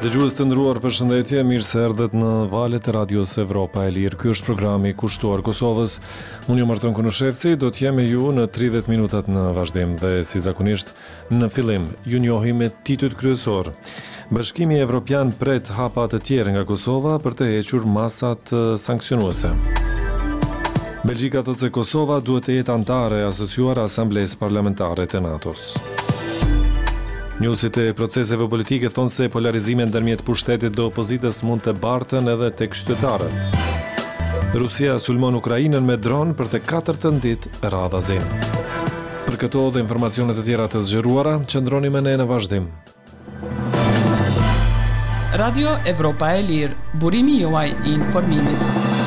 Dëgjues të nderuar, përshëndetje, mirë se erdhët në valët e radios Evropa e Lirë. Ky është programi kushtuar Kosovës. Unë jam Arton Kunushevci, do të jem me ju në 30 minutat në vazhdim dhe si zakonisht në fillim ju njohim me titujt kryesor. Bashkimi Evropian pret hapa të tjerë nga Kosova për të hequr masat sankcionuese. Belgjika thotë se Kosova duhet të jetë antare e asociuar Asamblesë Parlamentare të NATO-s. Njohësit e proceseve politike thonë se polarizime ndërmjet pushtetit dhe opozitës mund të bartën edhe tek qytetarët. Rusia sulmon Ukrainën me dron për të 4-ën ditë radhazin. Për këto dhe informacionet të tjera të zgjeruara, qëndroni me ne në vazhdim. Radio Evropa e Lirë, burimi juaj i informimit.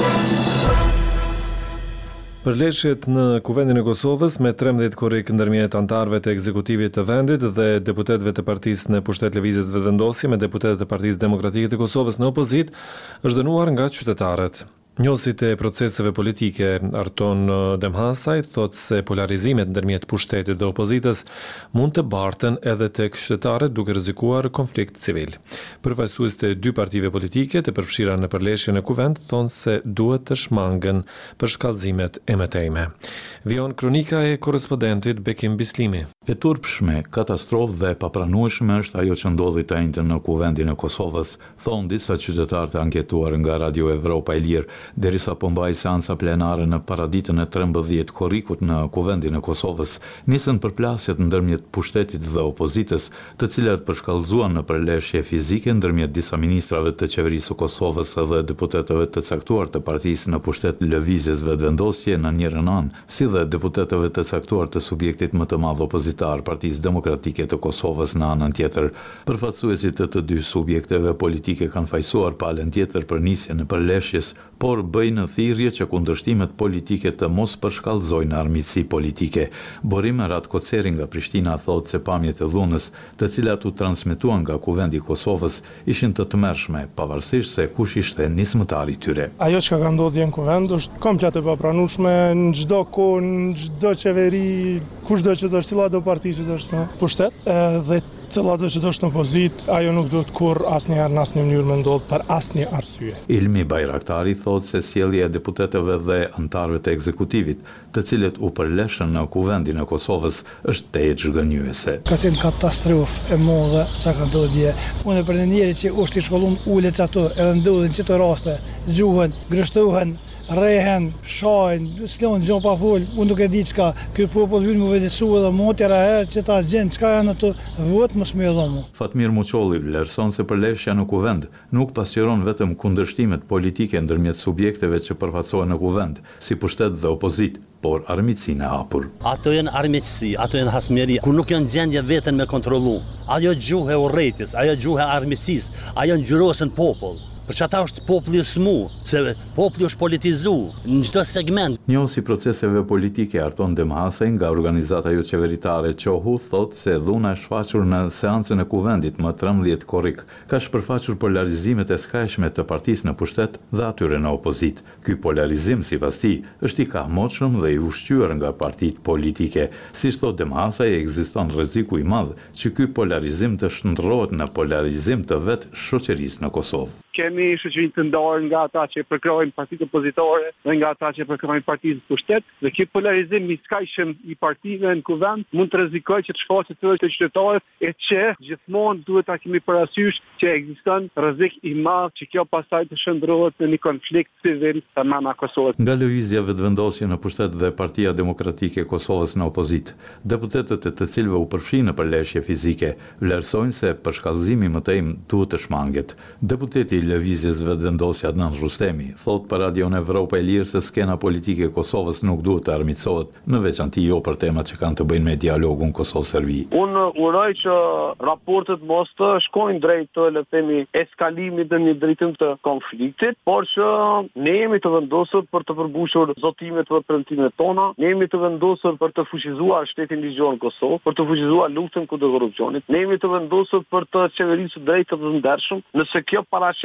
Përleshjet në Kuvendin e Kosovës me 13 korrik ndërmjet antarëve të ekzekutivit të vendit dhe deputetëve të partisë në pushtet lëvizjes vetëvendosje me deputetët e Partisë Demokratike të Kosovës në opozit është dënuar nga qytetarët. Njohësit e proceseve politike Arton Demhasaj thotë se polarizimet ndërmjet pushtetit dhe opozitës mund të bartën edhe tek qytetarët duke rrezikuar konflikt civil. Përfaqësuesit e dy partive politike të përfshira në përleshjen e kuvend thonë se duhet të shmangen për shkallëzimet e mëtejme. Vion kronika e korrespondentit Bekim Bislimi. E turpshme, katastrofë dhe papranueshme është ajo që ndodhi të njëjtën në Kuvendin e Kosovës, thonë disa qytetarë të anketuar nga Radio Evropa e Lirë, derisa po mbaj seanca plenare në paraditën e 13 korrikut në Kuvendin e Kosovës, nisën përplasjet ndërmjet pushtetit dhe opozitës, të cilat përshkallëzuan në përleshje fizike ndërmjet disa ministrave të qeverisë së Kosovës dhe deputetëve të caktuar të partisë në pushtet lëvizjes vetëvendosje në njërin anë, si dhe deputetëve të caktuar të subjektit më të madh opozitar Partisë Demokratike të Kosovës në anën tjetër. Përfaqësuesit të dy subjekteve politike kanë fajsuar palën tjetër për nisjen e përleshjes, por bëjnë thirrje që kundërshtimet politike të mos përshkallëzojnë armiqësi politike. Borime Ratkoceri nga Prishtina thotë se pamjet e dhunës, të cilat u transmetuan nga Kuvendi i Kosovës, ishin të tmerrshme, pavarësisht se kush ishte nismëtari i tyre. Ajo që ka ndodhur në Kuvend është komplet e papranueshme në çdo kohë, në çdo qeveri, kushdo që do të cilla do parti që është në pushtet, dhe cilla do që është në opozit, ajo nuk duhet kur asnjëherë në asnjë mënyrë me ndodh për asnjë arsye. Ilmi Bajraktari thotë se sjellja e deputetëve dhe antarëve të ekzekutivit, të cilët u përleshën në Kuvendin e Kosovës, është te çgënjyese. Ka qenë katastrofë e madhe çka ka ndodhur dje. Unë për njerëz që është i shkollum ulet ato, edhe ndodhin çto raste, zgjuhen, grështohen, rehen, shajnë, s'lon gjë pa fol. Unë nuk e di çka. Ky popull vjen më vëdësu edhe motëra herë që ta gjën çka janë ato vot mos më dhom. Fatmir Muçolli vlerëson se përleshja në Kuvend nuk pasqyron vetëm kundërshtimet politike ndërmjet subjekteve që përfaqësohen në Kuvend, si pushtet dhe opozit, por armiqësinë e hapur. Ato janë armiqësi, ato janë hasmëri, ku nuk janë gjendje veten me kontrollu. Ajo gjuhë e urrëtis, ajo gjuhë e armiqësisë, ajo ngjyrosen popull. Për që ata është populli i smu, se populli është politizu në çdo segment. Njohësi proceseve politike Arton Demhasaj nga organizata jo qeveritare Qohu thotë se dhuna e shfaqur në seancën e Kuvendit më 13 korrik ka shpërfaqur polarizimet e skajshme të partisë në pushtet dhe atyre në opozit. Ky polarizim sipas tij është i kahmoçëm dhe i ushqyer nga partitë politike. Siç thotë Demhasaj, ekziston rreziku i madh që ky polarizim të shndërrohet në polarizim të vetë shoqërisë në Kosovë. Kemi shoqëri të ndarë nga ata që përkrojnë partitë opozitore dhe nga ata që përkrojnë partitë pushtet, dhe ky polarizim i skajshëm i partive në Kuvend mund të rrezikojë që të shfaqet të qytetarët, e që gjithmonë duhet ta kemi parasysh që ekziston rrezik i madh që kjo pastaj të shndërrohet në një konflikt civil të mëna Kosovës. Nga lëvizja vetëvendosje në pushtet dhe Partia Demokratike e Kosovës në opozit, deputetët e të cilëve u përfshin në përleshje fizike vlerësojnë se përshkallëzimi mëtejm duhet të shmanget. Deputeti lëvizjes vetëvendosje Adnan Rustemi thot për Radion Evropa e Lirë se skena politike e Kosovës nuk duhet të armiqësohet, në veçanti jo për temat që kanë të bëjnë me dialogun Kosovë-Serbi. Unë uroj që raportet mos të shkojnë drejt të eskalimit në një drejtim të konfliktit, por që ne jemi të vendosur për të përmbushur zotimet dhe premtimet tona, ne jemi të vendosur për të fuqizuar shtetin ligjor në Kosovë, për të fuqizuar luftën kundër korrupsionit, ne jemi të vendosur për të qeverisur drejt të ndershëm, nëse kjo paraqet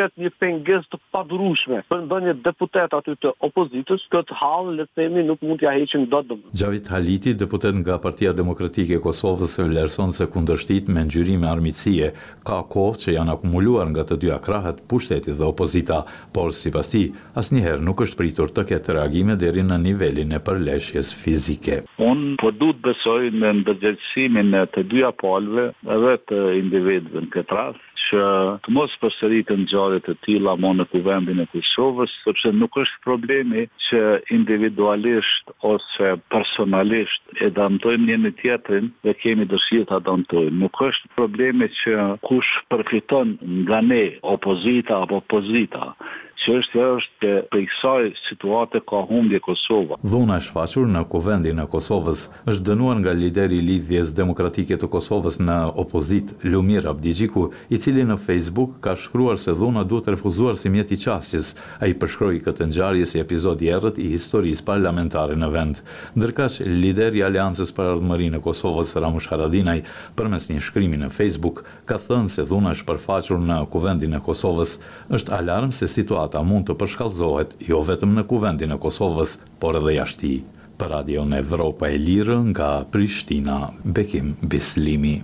jetë një pengesë të padurueshme për ndonjë deputet aty të opozitës, këtë hall le të themi nuk mund t'ja heqin dot. Gjavit Haliti, deputet nga Partia Demokratike e Kosovës, vlerëson se kundërshtit me ngjyrime armiqësie ka kohë që janë akumuluar nga të dyja krahët, pushteti dhe opozita, por sipas tij, asnjëherë nuk është pritur të ketë reagime deri në nivelin e përleshjes fizike. Unë po duhet besoj në ndërgjegjësimin e të dyja palëve edhe të individëve në këtë rast, që të mos përsëritën ngjarje të tilla më në kuvendin e Kosovës, sepse nuk është problemi që individualisht ose personalisht e dëmtojmë njëri tjetrin dhe kemi dëshirë ta dëmtojmë. Nuk është problemi që kush përfiton nga ne, opozita apo pozita. Çështja është që për kësaj situate ka humbje Kosova. Dhuna e shfaqur në kuvendin e Kosovës është dënuar nga lideri i Lidhjes Demokratike të Kosovës në opozit, Lumir Abdigjiku, i cili në Facebook ka shkruar se dhuna duhet refuzuar si mjet i qasjes. Ai përshkroi këtë ngjarje si episod i errët i historisë parlamentare në vend. Ndërkaq, lideri i Aleancës për Ardhmërinë e Kosovës, Ramush Haradinaj, përmes një shkrimi në Facebook, ka thënë se dhuna e shpërfaqur në kuvendin e Kosovës është alarm se situata mund të përshkallëzohet jo vetëm në kuvendin e Kosovës, por edhe jashtë. Për Radion Evropa e Lirë nga Prishtina, Bekim Bislimi.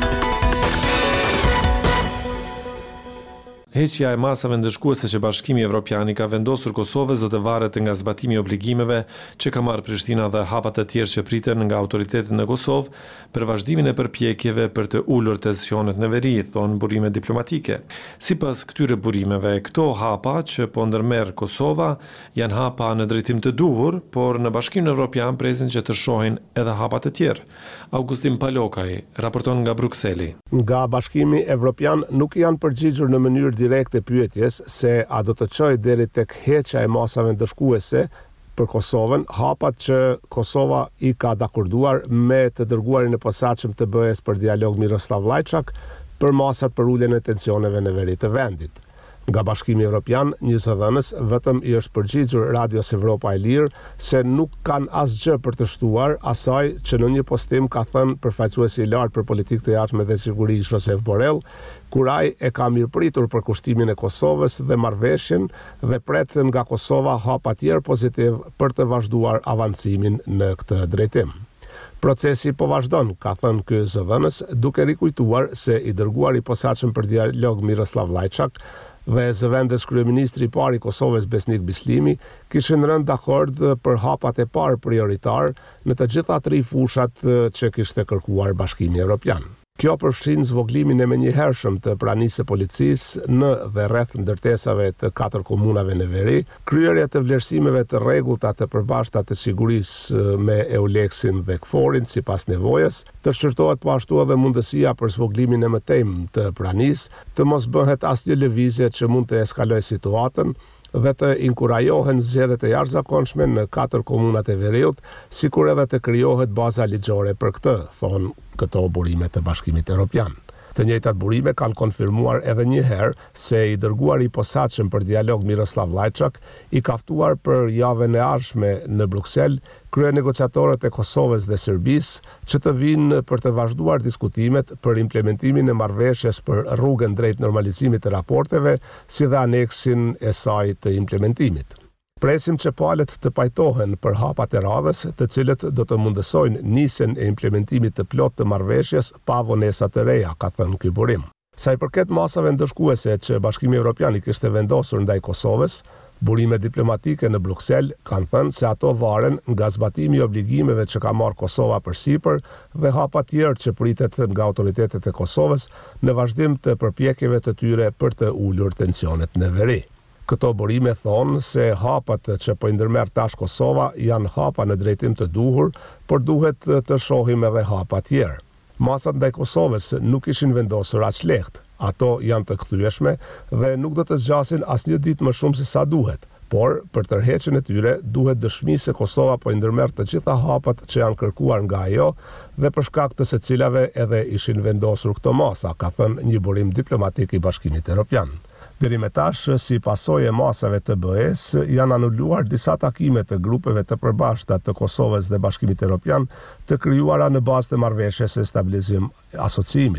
Heqja e masave ndëshkuese që Bashkimi Evropian i ka vendosur Kosovës do të varet nga zbatimi i obligimeve që ka marrë Prishtina dhe hapat të tjerë që priten nga autoritetet në Kosovë për vazhdimin e përpjekjeve për të ulur tensionet në veri, thonë burime diplomatike. Sipas këtyre burimeve, këto hapa që po ndërmerr Kosova janë hapa në drejtim të duhur, por në Bashkimin Evropian presin që të shohin edhe hapa të tjerë. Augustin Palokaj raporton nga Brukseli. Nga Bashkimi Evropian nuk janë përgjigjur në mënyrë direkte pyetjes se a do të çojë deri tek heqja e masave ndëshkuese për Kosovën, hapat që Kosova i ka dakorduar me të dërguarin e posaçëm të BE-s për dialog Miroslav Lajçak për masat për uljen e tensioneve në veri të vendit. Nga Bashkimi Evropian, një zëdhënës vetëm i është përgjigjur Radios Evropa e Lirë se nuk kanë asgjë për të shtuar asaj që në një postim ka thënë përfaqësuesi i lartë për politikë të jashtme dhe siguri Josep Borrell, kur ai e ka mirëpritur për kushtimin e Kosovës dhe marrëveshjen dhe pret nga Kosova hapa tjerë pozitiv për të vazhduar avancimin në këtë drejtim. Procesi po vazhdon, ka thënë ky zëdhënës, duke rikujtuar se i dërguari i posaçëm për dialog Miroslav Lajçak dhe zëvendës kryeministri i parë i Kosovës Besnik Bislimi kishin rënë dakord për hapat e parë prioritar në të gjitha 3 fushat që kishte kërkuar Bashkimi Evropian. Kjo përfshin zvoglimin e menjëhershëm të pranisë së policisë në dhe rreth ndërtesave të 4 komunave në veri, kryerja të vlerësimeve të rregullta të përbashkëta të sigurisë me Euleksin dhe KFOR-in sipas nevojës, të shqyrtohet po ashtu edhe mundësia për zvoglimin e mëtejmë të pranisë, të mos bëhet asnjë lëvizje që mund të eskalojë situatën dhe të inkurajohen zgjedhjet e jashtëzakonshme në 4 komunat e veriut, sikur edhe të krijohet baza ligjore për këtë, thonë këto burime të Bashkimit Evropian. Të njëjtat burime kanë konfirmuar edhe një herë se i dërguari i posaçëm për dialog Miroslav Lajçak i ka ftuar për javën e ardhshme në Bruksel kryenegociatorët e Kosovës dhe Serbisë që të vinë për të vazhduar diskutimet për implementimin e marrëveshjes për rrugën drejt normalizimit të raporteve, si dhe aneksin e saj të implementimit. Presim që palët të pajtohen për hapat e radhës, të cilët do të mundësojnë nisjen e implementimit të plot të marrëveshjes pa vonesa të reja, ka thënë ky burim. Sa i përket masave ndëshkuese që Bashkimi Evropian i kishte vendosur ndaj Kosovës, burime diplomatike në Bruksel kanë thënë se ato varen nga zbatimi i obligimeve që ka marrë Kosova përsipër dhe hapa tjerë që pritet nga autoritetet e Kosovës në vazhdim të përpjekjeve të tyre për të ulur tensionet në veri. Këto burime thonë se hapat që po i ndërmerr tash Kosova janë hapa në drejtim të duhur, por duhet të shohim edhe hapa tjerë. Masat ndaj Kosovës nuk ishin vendosur aq lehtë. Ato janë të kthyeshme dhe nuk do të zgjasin asnjë ditë më shumë se sa duhet. Por, për tërheqjen e tyre, duhet dëshmi se Kosova po i ndërmerr të gjitha hapat që janë kërkuar nga ajo dhe për shkak të secilave edhe ishin vendosur këto masa, ka thënë një burim diplomatik i Bashkimit Evropian. Deri me tash, si pasojë e masave të BE-s, janë anuluar disa takime të grupeve të përbashkëta të Kosovës dhe Bashkimit Evropian të krijuara në bazë të marrëveshjes së stabilizim asociimit.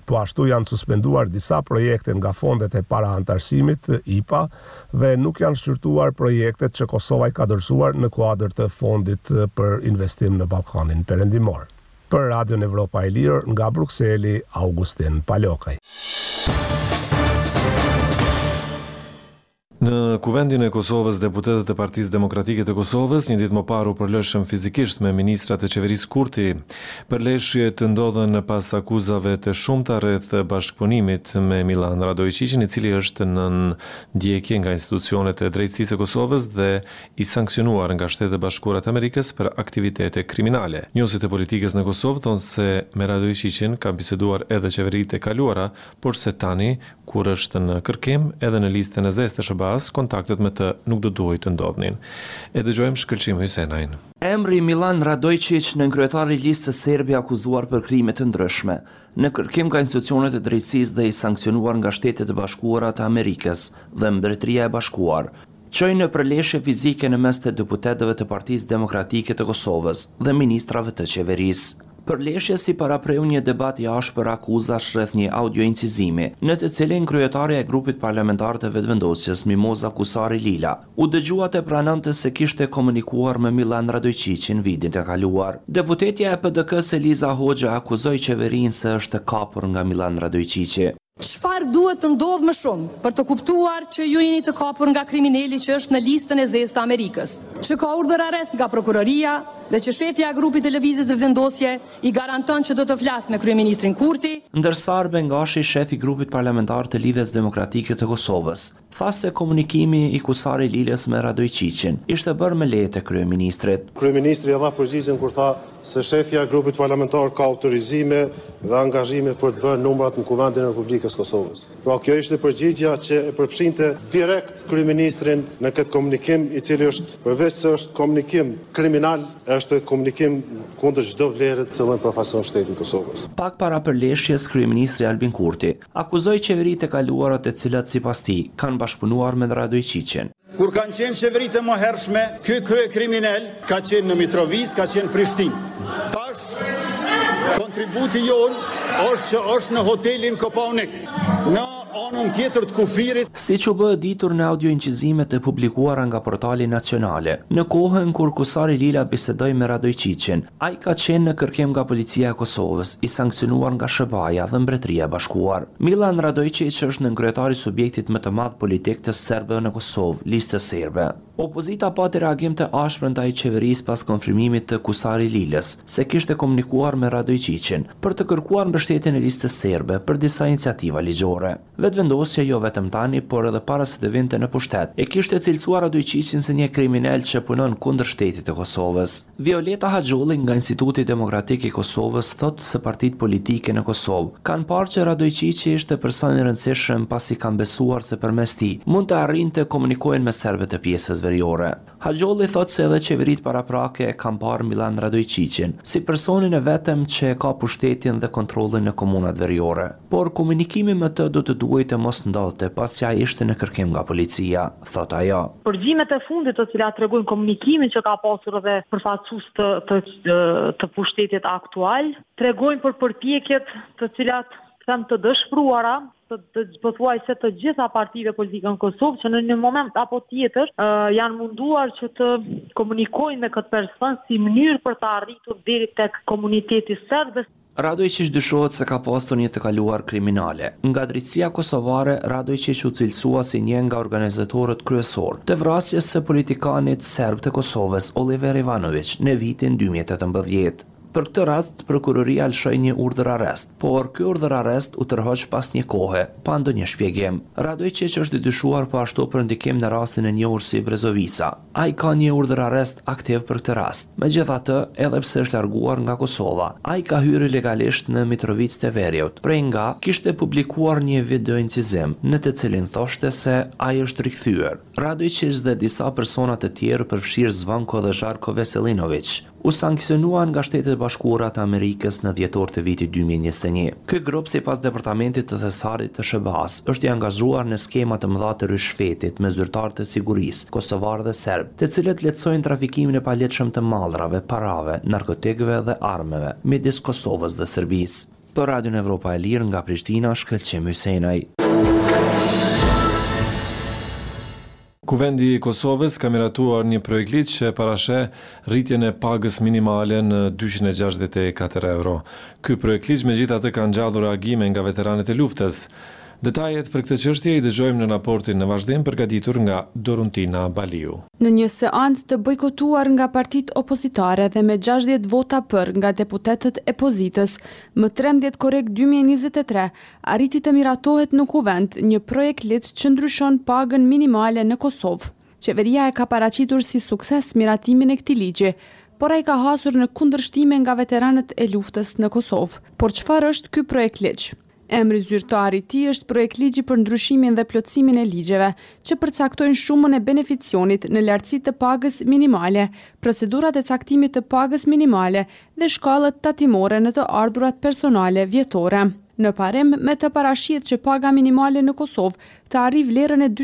Po ashtu janë suspenduar disa projekte nga fondet e paraantarësimit IPA dhe nuk janë shqyrtuar projektet që Kosova i ka dorëzuar në kuadër të fondit për investim në Ballkanin Perëndimor. Për Radion Evropa e Lirë nga Brukseli, Augustin Palokaj. Në kuvendin e Kosovës, deputetët e Partisë Demokratike të Kosovës një ditë më parë u përleshën fizikisht me ministrat e qeverisë Kurti. Përleshjet ndodhen pas akuzave të shumta rreth bashkëpunimit me Milan Radojčićin, i cili është në ndjekje nga institucionet e drejtësisë së Kosovës dhe i sankcionuar nga Shtetet e Bashkuara të Amerikës për aktivitete kriminale. Njohësit e politikës në Kosovë thonë se me Radojčićin kanë biseduar edhe qeveritë e kaluara, por se tani, kur është në kërkim edhe në listën e zezë të SBA, kontaktet me të nuk do duhet të ndodhnin. E dëgjojmë Shkëlqim Hysenajn. Emri Milan Radojčić në kryetari listës serbe akuzuar për krime të ndryshme, në kërkim ka institucionet e drejtësisë dhe i sankcionuar nga Shtetet e Bashkuara të Amerikës dhe Mbretëria e Bashkuar, çoi në përleshje fizike në mes të deputetëve të Partisë Demokratike të Kosovës dhe ministrave të qeverisë. Përleshja si parapreu një debat i ashpër akuzash rreth një audio incizimi, në të cilin kryetaria e grupit parlamentar të vetëvendosjes Mimoza Kusari Lila u dëgjua të pranonte se kishte komunikuar me Milan Radojčićin vitin e kaluar. Deputetja e PDK-s Eliza Hoxha akuzoi qeverinë se është e kapur nga Milan Radojčići. Çfarë duhet të ndodhë më shumë për të kuptuar që ju jeni të kapur nga kriminali që është në listën e zezë të Amerikës, që ka urdhër arrest nga prokuroria dhe që shefja e grupit të lëvizjes së vendosje i garanton që do të flasë me kryeministrin Kurti. Ndërsa Arben Gashi, shef i grupit parlamentar të Lidhjes Demokratike të Kosovës, tha se komunikimi i Kusari Lilës me Radojčićin ishte bërë me leje të kryeministrit. Kryeministri e dha përgjigjen kur tha se shefja e grupit parlamentar ka autorizime dhe angazhime për të bërë numrat në Kuvendin e Republikës Kosovës. Pra kjo ishte përgjigja që e përfshinte direkt kryeministrin në këtë komunikim, i cili është përveç se është komunikim kriminal, është komunikim kundër çdo vlere të cilën përfaqëson shteti i Kosovës. Pak para përleshjes, kryeministri Albin Kurti akuzoi qeveritë e kaluara të cilat sipas tij kanë bashkëpunuar me Radojčićin. Kur kanë qenë qeveritë e mëhershme, ky krye kriminal ka qenë në Mitrovic, ka qenë Prishtinë. Tash kontributi jon është që është në hotelin Kopaonik, në anën tjetër të kufirit. Siç u bë ditur në audio incizimet e publikuara nga portali nacionale, në kohën kur Kusari Lila bisedoi me Radojčićin, ai ka qenë në kërkim nga policia e Kosovës, i sankcionuar nga SBA-ja dhe Mbretëria e Bashkuar. Milan Radojčić është nënkryetari i subjektit më të madh politik të serbëve në Kosovë, listë serbe. Opozita pati reagim të ashpër ndaj qeverisë pas konfirmimit të Kusari Lilës se kishte komunikuar me Radojčićin për të kërkuar mbështetjen e listës serbe për disa iniciativa ligjore. Vetëvendosja jo vetëm tani, por edhe para se të vinte në pushtet, e kishte cilësuar Radojčićin se një kriminal që punon kundër shtetit të Kosovës. Violeta Haxholli nga Instituti Demokratik i Kosovës thotë se partitë politike në Kosovë kanë parë që Radojčići ishte person i rëndësishëm pasi kanë besuar se përmes tij mund të arrinte të komunikojnë me serbët e pjesës veriore. Haxholli thotë se edhe qeveritë paraprake e kanë parë Milan Radojčićin si personin e vetëm që ka pushtetin dhe kontrollin në komunat veriore. Por komunikimi me të do të duhet të mos ndodhte pasi ai ishte në kërkim nga policia, thot ajo. Përgjimet e fundit të cilat tregojnë komunikimin që ka pasur edhe përfaqësues të pushtetit aktual, tregojnë për përpjekjet të cilat them të dëshpëruara të pothuajse të gjitha partive politike në Kosovë që në një moment apo tjetër janë munduar që të komunikojnë me këtë person si mënyrë për të arritur deri tek komuniteti serb. Radojčić dyshohet se ka pasur një të kaluar kriminale. Nga drejtësia kosovare, Radojčić u cilësua si një nga organizatorët kryesor të vrasjes së politikanit serb të Kosovës, Oliver Ivanović, në vitin 2018. Për këtë rast, prokuroria lëshoi një urdhër arrest, por ky urdhër arrest u tërhoq pas një kohe, pa ndonjë shpjegim. Radojčić është i dyshuar po ashtu për ndikim në rastin e njohur si Brezovica. Ai ka një urdhër arrest aktiv për këtë rast. Megjithatë, edhe pse është larguar nga Kosova, ai ka hyrë legalisht në Mitrovic të Veriut, prej nga kishte publikuar një video incizim në të cilin thoshte se ai është rikthyer. Radojčić dhe disa persona të tjerë përfshirë Zvanko dhe Žarko Veselinović u sankcionuan nga Shtetet e Bashkuara të Amerikës në dhjetor të vitit 2021. Ky grup, sipas departamentit të thesarit të SBA-s, është i angazhuar në skema të mëdha të rishfetit me zyrtarë të sigurisë, kosovar dhe serb, të cilët lehtësojnë trafikimin e paletshëm të mallrave, parave, narkotikëve dhe armëve midis Kosovës dhe Serbisë. Për Radion Evropa e Lirë nga Prishtina, Shkëlqim Hysenaj. Kuvendi i Kosovës ka miratuar një projekt ligj që parashë rritjen e pagës minimale në 264 euro. Ky projekt ligj megjithatë ka ngjallur reagime nga veteranët e luftës. Detajet për këtë çështje i dëgjojmë në raportin në vazhdim përgatitur nga Doruntina Baliu. Në një seancë të bojkotuar nga partitë opozitare dhe me 60 vota për nga deputetët e pozitës, më 13 korrekt 2023 arriti të miratohet në kuvend një projekt ligj që ndryshon pagën minimale në Kosovë. Qeveria e ka paraqitur si sukses miratimin e këtij ligji, por ai ka hasur në kundërshtime nga veteranët e luftës në Kosovë. Por çfarë është ky projekt ligj? Emri zyrtar i tij është projekt ligji për ndryshimin dhe plotësimin e ligjeve që përcaktojnë shumën e beneficionit në lartësi të pagës minimale, procedurat e caktimit të pagës minimale dhe shkallët tatimore në të ardhurat personale vjetore. Në parim, me të parashihet që paga minimale në Kosovë të arrijë vlerën e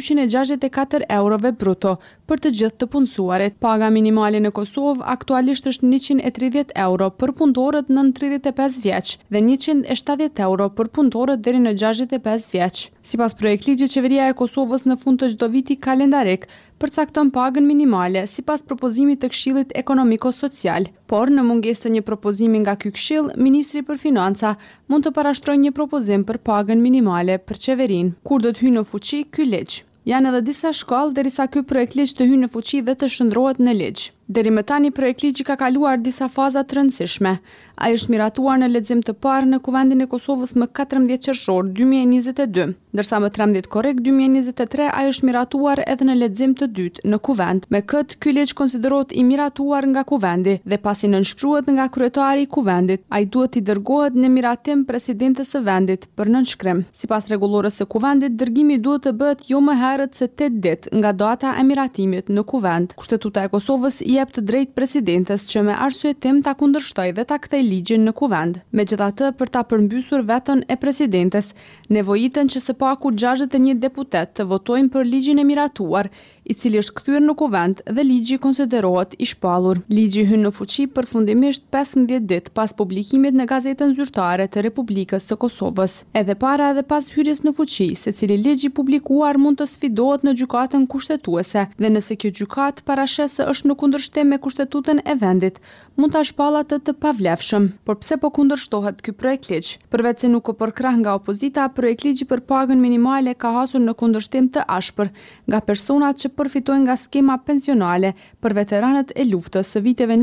264 eurove bruto për të gjithë të punësuarit. Paga minimale në Kosovë aktualisht është 130 euro për punëtorët nën 35 vjeç dhe 170 euro për punëtorët deri në 65 vjeç. Sipas projektligjit, qeveria e Kosovës në fund të çdo viti kalendarik përcakton pagën minimale sipas propozimit të Këshillit Ekonomiko-Social, por në mungesë të një propozimi nga ky këshill, ministri për financa mund të parashtrojë një propozim për pagën minimale për qeverinë. Kur do të hyjë në fuqi ky ligj? Janë edhe disa shkallë derisa ky projekt ligj të hyjë në fuqi dhe të shndrohet në ligj. Deri më tani projekt ligji ka kaluar disa faza të rëndësishme. Ai është miratuar në lexim të parë në Kuvendin e Kosovës më 14 qershor 2022, ndërsa më 13 korrekt 2023 ai është miratuar edhe në lexim të dytë në Kuvend. Me këtë, ky ligj konsiderohet i miratuar nga Kuvendi dhe pasi nënshkruhet nga kryetari i Kuvendit, ai duhet i dërgohet në miratim presidentes së vendit për nënshkrim. Sipas rregullorës së Kuvendit, dërgimi duhet të bëhet jo më herët se 8 ditë nga data e miratimit në Kuvend. Kushtetuta e Kosovës jep të drejtë presidentes që me arsye tim ta kundërshtoj dhe ta kthej ligjin në Kuvend. Megjithatë, për ta përmbysur vetën e presidentes, nevojiten që së paku 61 deputet të votojnë për ligjin e miratuar, i cili është kthyer në Kuvend dhe ligji konsiderohet i shpallur. Ligji hyn në fuqi përfundimisht 15 ditë pas publikimit në Gazetën Zyrtare të Republikës së Kosovës. Edhe para edhe pas hyrjes në fuqi, secili ligj i publikuar mund të sfidohet në gjykatën kushtetuese dhe nëse kjo gjykatë parashes se është në kundërshtim me kushtetutën e vendit, mund ta shpallë atë të pavlefshëm. Por pse po kundërshtohet ky projekt ligj? Përveç se nuk u përkrah nga opozita, projekt ligji për pagën minimale ka hasur në kundërshtim të ashpër nga personat që përfitojnë nga skema pensionale për veteranët e luftës së viteve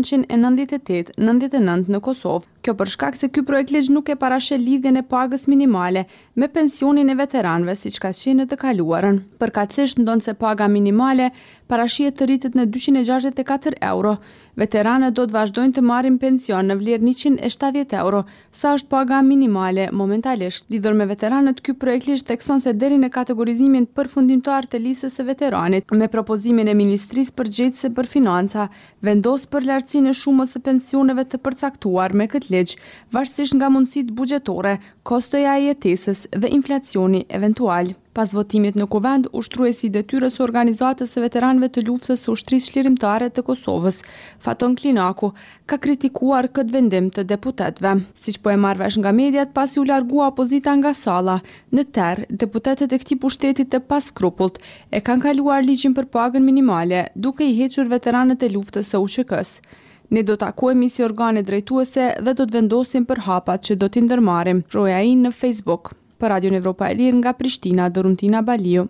1998-99 në Kosovë. Kjo për shkak se ky projekt ligj nuk e parashë lidhjen e pagës minimale me pensionin e veteranëve siç ka qenë në të kaluarën. Përkatësisht ndonse paga minimale parashihet të rritet në 264 euro, veteranët do të vazhdojnë të marrin pension në vlerë 170 euro, sa është paga minimale momentalisht. Lidhur me veteranët, ky projekt ligj thekson se deri në kategorizimin përfundimtar të listës së veteranit, me propozimin e Ministrisë Përgjegjëse për Financa, vendos për lartësinë e shumës së pensioneve të përcaktuar me këtë ligj, varësisht nga mundësitë buxhetore, kostoja e jetesës dhe inflacioni eventual. Pas votimit në Kuvend, ushtruesi i detyrës së organizatës së veteranëve të luftës së ushtrisë çlirimtare të Kosovës, Faton Klinaku, ka kritikuar këtë vendim të deputetëve. Siç po e marr vesh nga mediat, pasi u largua opozita nga salla, në terr, deputetët e këtij pushteti të paskrupullt e kanë kaluar ligjin për pagën minimale, duke i hequr veteranët e luftës së UÇK-s. Ne do takohemi si organe drejtuese dhe do të vendosim për hapat që do t'i ndërmarrim. Roja ai në Facebook. Për Radion Evropa e Lirë nga Prishtina, Doruntina Baliu.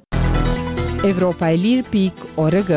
Evropaelir.org.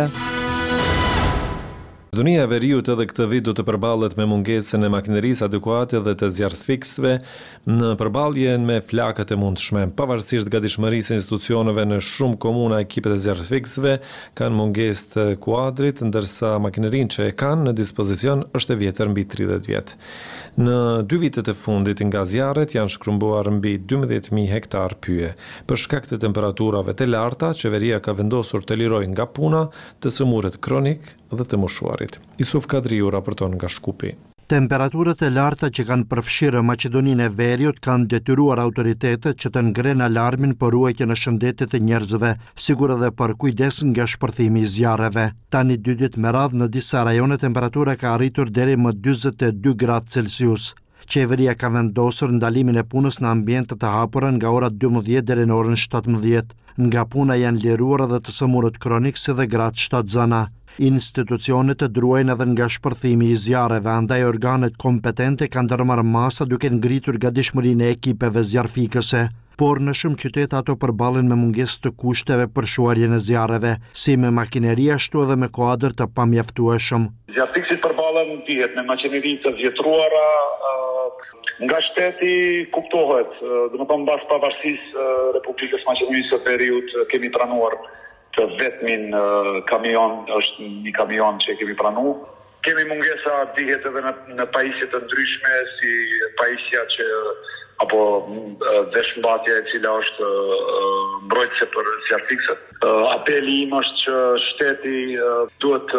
Makedonia e Veriut edhe këtë vit do të përballet me mungesën e makinerisë adekuate dhe të zjarrfiksëve në përballjen me flakat e mundshme. Pavarësisht gatishmërisë së institucioneve në shumë komuna, ekipet e zjarrfiksëve kanë mungesë të kuadrit, ndërsa makinerinë që e kanë në dispozicion është e vjetër mbi 30 vjet. Në 2 vitet e fundit nga zjarret janë shkrumbuar mbi 12.000 hektar pyje. Për shkak të temperaturave të larta, qeveria ka vendosur të lirojë nga puna të sëmurët kronik dhe të moshuarit. Isuf Kadriu raporton nga Shkupi. Temperaturat e larta që kanë përfshirë Maqedoninë e Veriut kanë detyruar autoritetet që të ngrenë alarmin për ruajtjen e shëndetit të njerëzve, sigur edhe për kujdes nga shpërthimi i zjarreve. Tani 2 ditë me radhë në disa rajone temperatura ka arritur deri më 42 gradë Celsius. Qeveria ka vendosur ndalimin e punës në ambiente të hapura nga ora 12 deri në orën 17. Nga puna janë liruar edhe të sëmurët kronik si dhe gratë shtatzana. Institucionet të druajnë edhe nga shpërthimi i zjarreve, andaj organet kompetente kanë ndërmarrë masa duke ngritur gatishmërinë e ekipeve zjarfikëse. Por në shumë qytete ato përballen me mungesë të kushteve për shuarjen e zjarreve, si me makineri ashtu edhe me kuadër të pamjaftueshëm. Zjarfikësit përballen dihet me makineri të vjetruara, nga shteti kuptohet, domethënë mbas pavarësisë Republikës Maqedonisë së Veriut kemi pranuar të vetmin kamion, është një kamion që kemi pranuar. Kemi mungesa dihet edhe në pajisje të ndryshme, si pajisja që apo veshmbatja e cila është mbrojtëse për zjarfikësit. Apeli im është që shteti duhet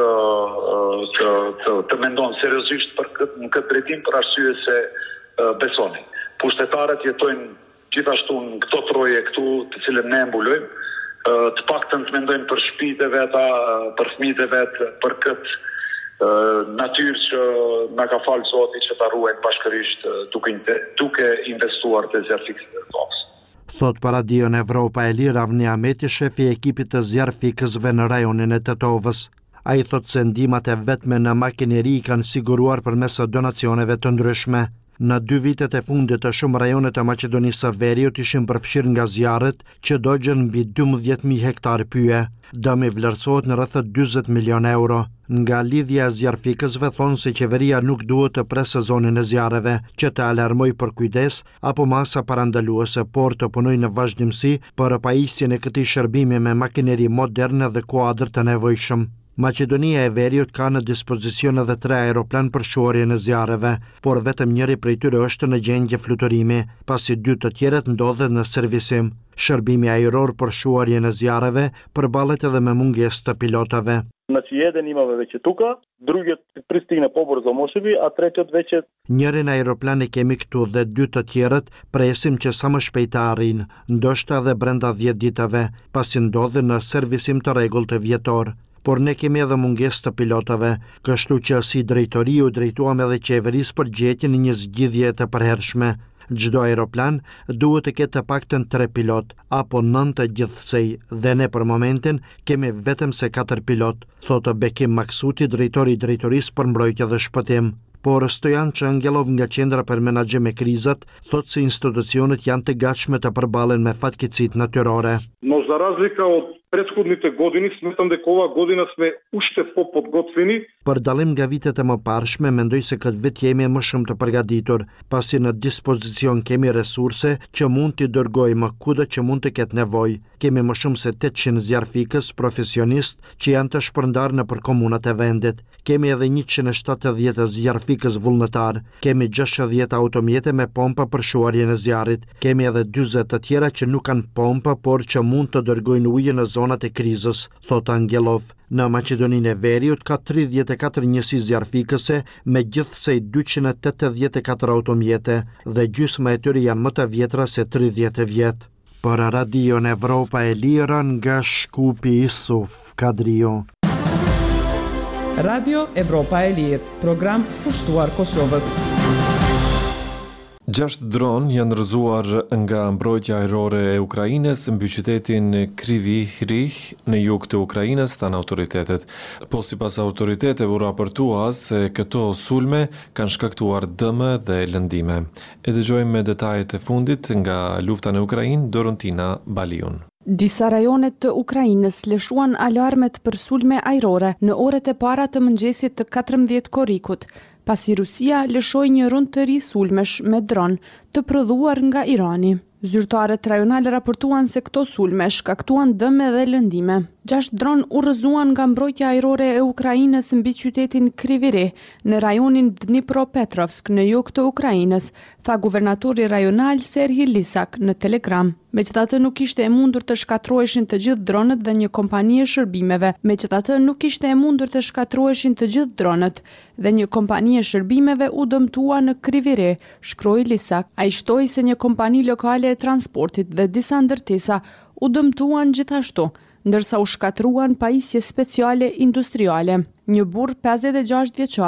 të mendon seriozisht në këtë drejtim për arsye se besoni. Pushtetarët jetojnë gjithashtu në këto troje këtu të cilën ne mbulojmë, të paktën të mendojnë për shtëpitë e veta, për fëmijët e vet, për këtë natyrë që na ka falë Zoti që ta ruajnë bashkërisht duke investuar te zjarfikësit e tokës. Thot për Radion Evropa e Lirë Avni Ahmeti, shefi i ekipit të zjarfikësve në rajonin e Tetovës. Ai thot se ndihmat e vetme në makineri kanë siguruar përmes donacioneve të ndryshme. Në 2 vitet e fundit të shumë rajonet e Maqedonisë së Veriut ishin përfshirë nga zjarret që dogjën mbi 12.000 hektar pyje. Dëmi vlerësohet në rreth 40 milion euro. Nga lidhja e zjarfikësve thonë se qeveria nuk duhet të pres sezonin e zjarreve, që të alarmoj për kujdes apo masa parandaluese, por të punoj në vazhdimsi për pajisjen e këtij shërbimi me makineri moderne dhe kuadër të nevojshëm. Maqedonia e Veriut ka në dispozicion edhe 3 aeroplan për shuarjen e zjarreve, por vetëm njëri prej tyre është në gjendje fluturimi, pasi 2 të tjerët ndodhen në servisim. Shërbimi ajror për shuarjen e zjarreve përballet edhe me mungesë të pilotave. Значи jedan imamo već tuka, drugi pristigne pobrzo Moshevi, a trećet već je... Njërin aeroplan e kemi këtu dhe 2 të tjerët presim që sa më shpejt të arrijnë, ndoshta edhe brenda 10 ditave, pasi ndodhen në servisim të rregullt të vjetor. Por ne kemi edhe mungesë të pilotave, kështu që si drejtori u drejtuam edhe qeverisë për gjetjen e një zgjidhje të përhershme. Çdo aeroplan duhet të ketë të paktën 3 pilot, apo 9 të gjithsej, dhe ne për momentin kemi vetëm se 4 pilot, thotë Bekim Maksuti, drejtori i drejtorisë për mbrojtje dhe shpëtim. Por Stojan Çangelov nga Qendra për Menaxhim me Krizat thotë se institucionet janë të gatshme të përballen me fatkeqësitë natyrore. Но за разлика од претходните години, сметам дека ова година сме уште поподготвени. Për dallim nga vitet e mëparshme, mendoj se këtë vit jemi më shumë të përgatitur, pasi në dispozicion kemi resurse që mund t'i dërgojmë kudo që mund të ketë nevojë. Kemi më shumë se 800 zjarfikës profesionistë që janë të shpërndarë nëpër komunat e vendit. Kemi edhe 170 zjarfikës vullnetar. Kemi 60 automjete me pompa për shuarjen e zjarrit. Kemi edhe 40 të tjera që nuk kanë pompa, por që mund të dërgojnë ujë në zonat e krizës, thot Angelov. Në Maqedoninë e Veriut ka 34 njësi zjarfikëse me gjithsej 284 automjete dhe gjysma e tyre janë më të vjetra se 30 vjet. Për Radion Evropa e Lirë nga Shkupi Isuf Kadrio. Radio Evropa e Lirë, program pushtuar Kosovës. 6 dron janë rrëzuar nga mbrojtja ajrore e Ukrainës mbi qytetin Kryvyi Rih në jug të Ukrainës, thanë autoritetet. Po sipas autoriteteve u raportua se këto sulme kanë shkaktuar dëme dhe lëndime. E dëgjojmë me detajet e fundit nga lufta në Ukrainë, Dorontina Baliun. Disa rajonet të Ukrainës lëshuan alarmet për sulme ajrore në orët e para të mëngjesit të 14 korrikut, pasi Rusia lëshoi një rund të ri sulmesh me dron të prodhuar nga Irani. Zyrtarët rajonale raportuan se këto sulme shkaktuan dëme dhe lëndime. 6 dron u rrëzuan nga mbrojtja ajrore e Ukrainës mbi qytetin Kryvyi Rih në rajonin Dnipropetrovsk në jug të Ukrainës, tha guvernatori rajonal Serhij Lisak në Telegram. Megjithatë nuk ishte e mundur të shkatërroheshin të gjithë dronët dhe një kompani e shërbimeve. Megjithatë nuk ishte e mundur të shkatërroheshin të gjithë dronët dhe një kompani e shërbimeve u dëmtua në Kryvyi Rih, shkroi Lisak. Ai shtoi se një kompani lokale e transportit dhe disa ndërtesa u dëmtuan gjithashtu, ndërsa u shkatruan pajisje speciale industriale. Një burr 56 vjeçar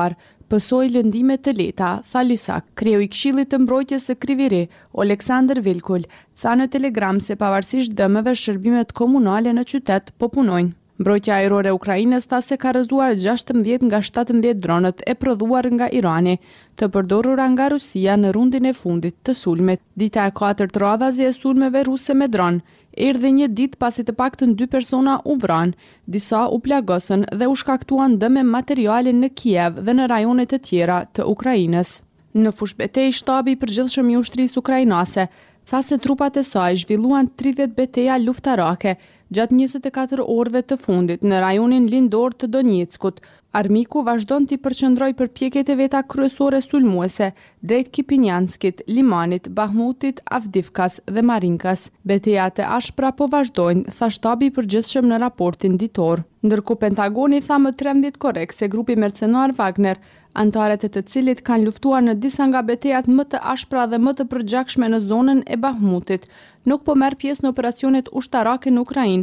pësoi lëndime të lehta, tha Lysak. Kreu i Këshillit të Mbrojtjes së Kriviri, Oleksandr Vilkull, tha në Telegram se pavarësisht dëmeve shërbimet komunale në qytet po punojnë. Mbrojtja ajrore e Ukrainës tha se ka rrëzuar 16 nga 17 dronët e prodhuar nga Irani, të përdorura nga Rusia në rundin e fundit të sulmit. Dita e 4 radhazi e sulmeve ruse me dron erdhi një ditë pasi të paktën 2 persona u vranë, disa u plagosën dhe u shkaktuan dëme materiale në Kiev dhe në rajone të tjera të Ukrainës. Në fushbetej, shtabi i përgjithshëm i ushtrisë ukrainase tha se trupat e saj zhvilluan 30 betejë luftarake gjatë 24 orëve të fundit në rajonin lindor të Donjeckut. Armiku vazhdon t'i përqendrojë përpjekjet e veta kryesore sulmuese drejt Kipinjanskit, Limanit, Bahmutit, Avdivkas dhe Marinkas. Betejat e ashpra po vazhdojnë, tha shtabi i përgjithshëm në raportin ditor. Ndërkohë Pentagoni tha më 13 korrekt se grupi mercenar Wagner, antarët e të cilit kanë luftuar në disa nga betejat më të ashpra dhe më të përgjakshme në zonën e Bahmutit, nuk po merr pjesë në operacionet ushtarake në Ukrainë.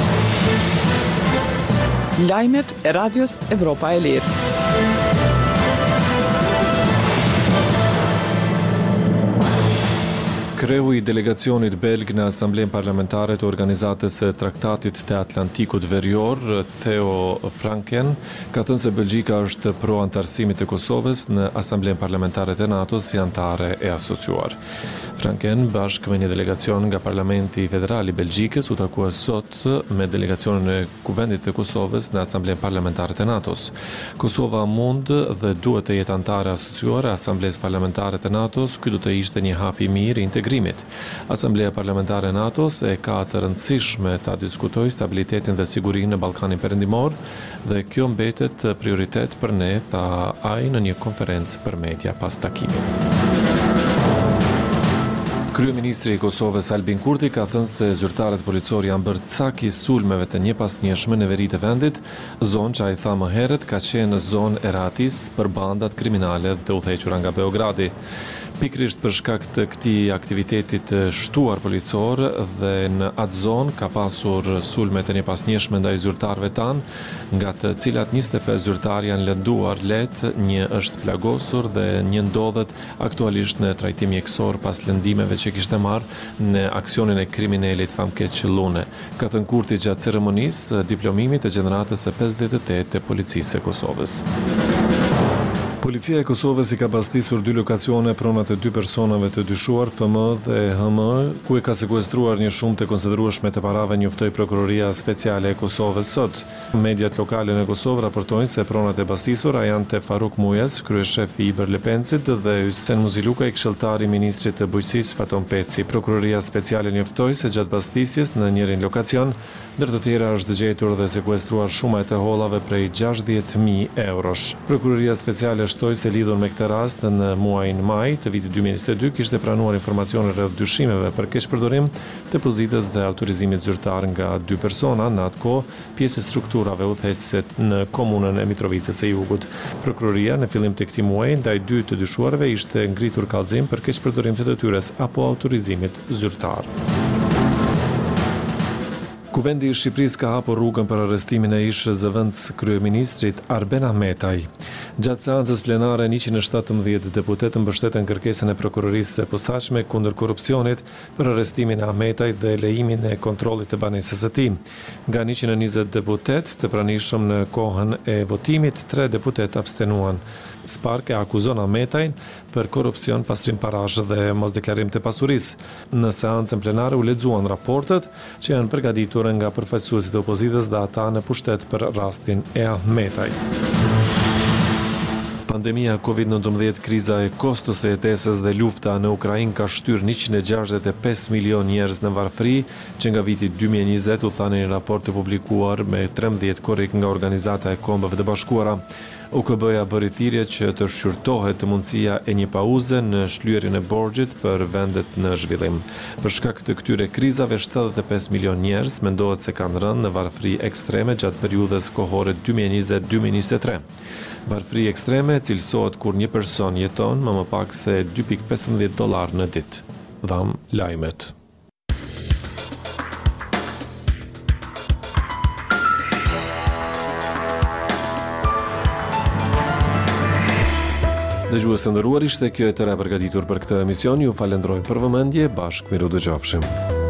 Lajmet e Radios Evropa e Lirë. Kreu i delegacionit belg në Asamblen Parlamentare të Organizatës së Traktatit të Atlantikut Verior, Theo Franken, ka thënë se Belgjika është pro antarësimit të Kosovës në Asamblen Parlamentare të NATO si antare e asociuar. Franken, bashkë me një delegacion nga Parlamenti Federal i Belgjikës, u takua sot me delegacionin e Kuvendit të Kosovës në Asamblen Parlamentare të NATO-s. Kosova mund dhe duhet të jetë antare asociuar e Asamblesë Parlamentare të NATO-s, ky do të ishte një hap i mirë i integrimit. Asambleja Parlamentare e NATO-s e ka të rëndësishme ta diskutojë stabilitetin dhe sigurinë në Ballkanin Perëndimor dhe kjo mbetet prioritet për ne, tha ai në një konferencë për media pas takimit. Kryeministri i Kosovës Albin Kurti ka thënë se zyrtarët policor janë bërë cak i sulmeve të njepasnjeshme në veri të vendit, zonë që ai tha më herët ka qenë zonë e ratis për bandat kriminale të udhëhequra nga Beogradi. Pikrisht për shkak të këtij aktiviteti të shtuar policor dhe në atë zonë ka pasur sulme të njepasnjeshme ndaj zyrtarëve tanë, nga të cilat 25 zyrtar janë lënduar lehtë, një është plagosur dhe një ndodhet aktualisht në trajtim mjekësor pas lëndimeve që kishte marrë në aksionin e kriminalit Famkeq Lune. Ka thënë Kurti gjatë ceremonisë diplomimit të gjeneratës së 58 të policisë së Kosovës. Policia e Kosovës i ka pastisur 2 lokacione pronat e 2 personave të dyshuar, FM dhe HM, ku e ka sekuestruar një shumë të konsiderueshme të parave, njoftoi Prokuroria Speciale e Kosovës sot. Mediat lokale në Kosovë raportojnë se pronat e pastisura janë te Faruk Mujes, kryeshef i Iber Lepencit, dhe Hysén Muziluka, i këshilltar i ministrit të bujqësisë Faton Peci. Prokuroria Speciale njoftoi se gjatë pastisjes në njërin lokacion, ndër të tjera është gjetur dhe sekuestruar shuma e të hollave prej 60.000 eurosh. Prokuroria Speciale shtoi se lidhur me këtë rast në muajin maj të vitit 2022 kishte pranuar informacione rreth dyshimeve për keqpërdorim të pozitës dhe autorizimit zyrtar nga 2 persona, në atë kohë pjesë e strukturave udhëheqëse në komunën e Mitrovicës së Jugut. Prokuroria në fillim të këtij muaji ndaj 2 të dyshuarve ishte ngritur kallëzim për keqpërdorim të detyrës apo autorizimit zyrtar. Kuvendi i Shqipërisë ka hapur rrugën për arrestimin e ish zëvendës kryeministrit Arben Ahmetaj. Gjatë seancës plenare, 117 deputetë mbështetën kërkesën e prokurorisë së posaçme kundër korrupsionit për arrestimin e Ahmetajt dhe lejimin e kontrollit të banesës së tij. Nga 120 deputetë të pranishëm në kohën e votimit, 3 deputetë abstenuan. Spark e akuzon Ahmetajn për korrupsion, pastrim parash dhe mosdeklarim të pasurisë. Në seancën plenare u lexuan raportet që janë përgatitur nga përfaqësuesit e opozitës dhe ata në pushtet për rastin e Ahmetajt. Pandemia Covid-19, kriza e kostos së jetesës dhe lufta në Ukrainë ka shtyrë 165 milion njerëz në varfëri, që nga viti 2020 u tha në një raport të publikuar me 13 korrik nga Organizata e Kombeve të Bashkuara. UKB-ja bëri thirrje që të shqyrtohet mundësia e një pauze në shlyerjen e borxhit për vendet në zhvillim. Për shkak të këtyre krizave, 75 milion njerëz mendohet se kanë rënë në varfëri ekstreme gjatë periudhës kohore 2020-2023. Varfëri ekstreme cilësohet kur një person jeton më pak se $2.15 në ditë. Dham lajmet. Dëgjues të nderuar, ishte kjo e tëra përgatitur për këtë emision. Ju falenderoj për vëmendje, bashkë miru dëgjofshim.